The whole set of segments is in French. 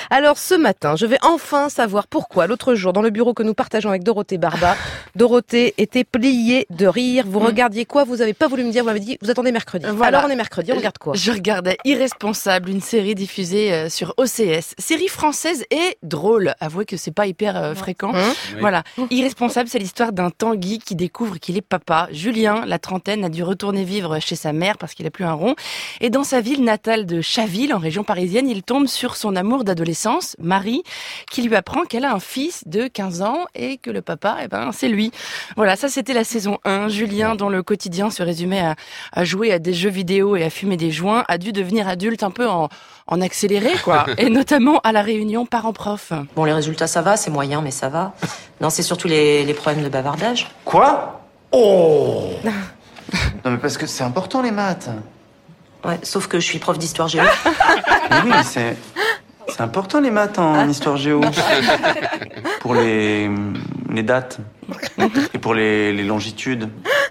Alors ce matin, je vais enfin savoir pourquoi l'autre jour, dans le bureau que nous partageons avec Dorothée Barba, Dorothée était pliée de rire. Vous regardiez quoi? Vous avez pas voulu me dire, vous m'avez dit, vous attendez mercredi. Voilà. Alors on est mercredi, on regarde quoi? Je regardais Irresponsable, une série diffusée sur OCS. Série française et drôle. Avouez que c'est pas hyper fréquent. Oui. Voilà. Irresponsable, c'est l'histoire d'un Tanguy qui découvre qu'il est papa. Julien, la trentaine, a dû retourner vivre chez sa mère parce qu'il a plus un rond. Et dans sa ville natale de Chaville, en région parisienne, il tombe sur son amour d'adolescence, Marie, qui lui apprend qu'elle a un fils de 15 ans et que le papa, c'est lui. Voilà, ça c'était la saison 1. Julien, dont le quotidien se résumait à jouer à des jeux vidéo et à fumer des joints, a dû devenir adulte un peu en accéléré, quoi. Et notamment à la réunion parents-prof. Bon, les résultats, ça va, c'est moyen, mais ça va. Non, c'est surtout les problèmes de bavardage. Quoi? Oh. Non mais parce que c'est important les maths. Ouais, sauf que je suis prof d'histoire géo. Mais oui, mais c'est important les maths en histoire géo. Pour les dates. Et pour les longitudes.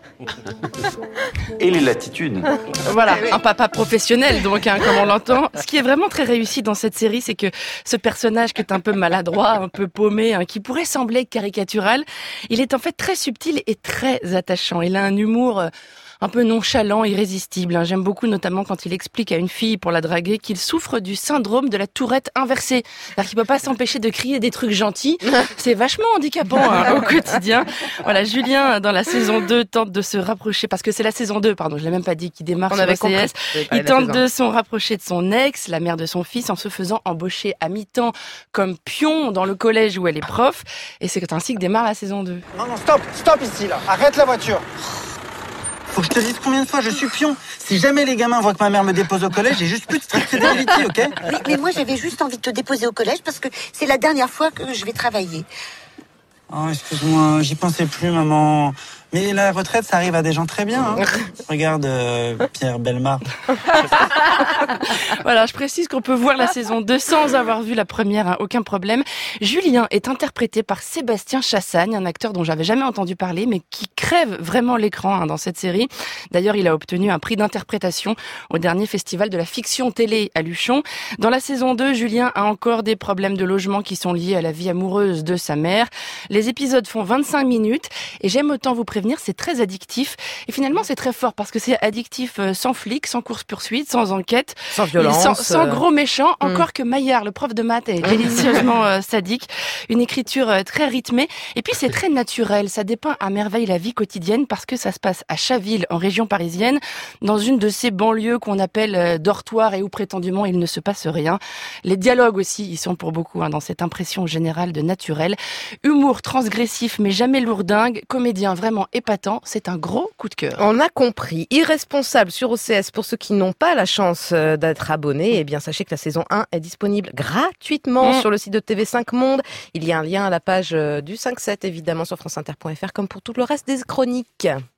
Et les latitudes. Voilà, un papa professionnel donc, comme on l'entend. Ce qui est vraiment très réussi dans cette série, c'est que ce personnage qui est un peu maladroit, un peu paumé, qui pourrait sembler caricatural, il est en fait très subtil et très attachant. Il a un humour un peu nonchalant, irrésistible. J'aime beaucoup notamment quand il explique à une fille pour la draguer qu'il souffre du syndrome de la tourette inversée. C'est-à-dire qu'il peut pas s'empêcher de crier des trucs gentils. C'est vachement handicapant au quotidien. Voilà, Julien, dans la saison 2, tente de se rapprocher, parce que c'est la saison 2, pardon, je l'ai même pas dit, qui démarre sur OCS. Il tente de se rapprocher de son ex, la mère de son fils, en se faisant embaucher à mi-temps comme pion dans le collège où elle est prof. Et c'est ainsi que démarre la saison 2. Non, stop ici, là. Arrête la voiture. Faut que je te dise combien de fois je suis pion. Si jamais les gamins voient que ma mère me dépose au collège, j'ai juste plus de strict fidélité, ok? Mais moi, j'avais juste envie de te déposer au collège parce que c'est la dernière fois que je vais travailler. Oh, excuse-moi, j'y pensais plus, maman. Mais la retraite, ça arrive à des gens très bien, hein. Regarde Pierre Bellemare. Voilà, je précise qu'on peut voir la saison 2 sans avoir vu la première, aucun problème. Julien est interprété par Sébastien Chassagne, un acteur dont j'avais jamais entendu parler, mais qui crève vraiment l'écran dans cette série. D'ailleurs, il a obtenu un prix d'interprétation au dernier festival de la fiction télé à Luchon. Dans la saison 2, Julien a encore des problèmes de logement qui sont liés à la vie amoureuse de sa mère. Les épisodes font 25 minutes et j'aime autant vous prévenir, c'est très addictif. Et finalement, c'est très fort parce que c'est addictif sans flic, sans course-poursuite, sans enquête. Sans violence. Sans gros méchant. Encore que Maillard, le prof de maths, est délicieusement sadique. Une écriture très rythmée. Et puis, c'est très naturel. Ça dépeint à merveille la vie quotidienne parce que ça se passe à Chaville, en région parisienne, dans une de ces banlieues qu'on appelle dortoirs et où prétendument il ne se passe rien. Les dialogues aussi, ils sont pour beaucoup dans cette impression générale de naturel. Humour transgressif mais jamais lourdingue. Comédien vraiment épatant. C'est un gros coup de cœur. On a compris. Irresponsable sur OCS pour ceux qui n'ont pas la chance d'être abonnés. Eh bien, sachez que la saison 1 est disponible gratuitement sur le site de TV5 Monde. Il y a un lien à la page du 5-7, évidemment, sur franceinter.fr, comme pour tout le reste des chroniques.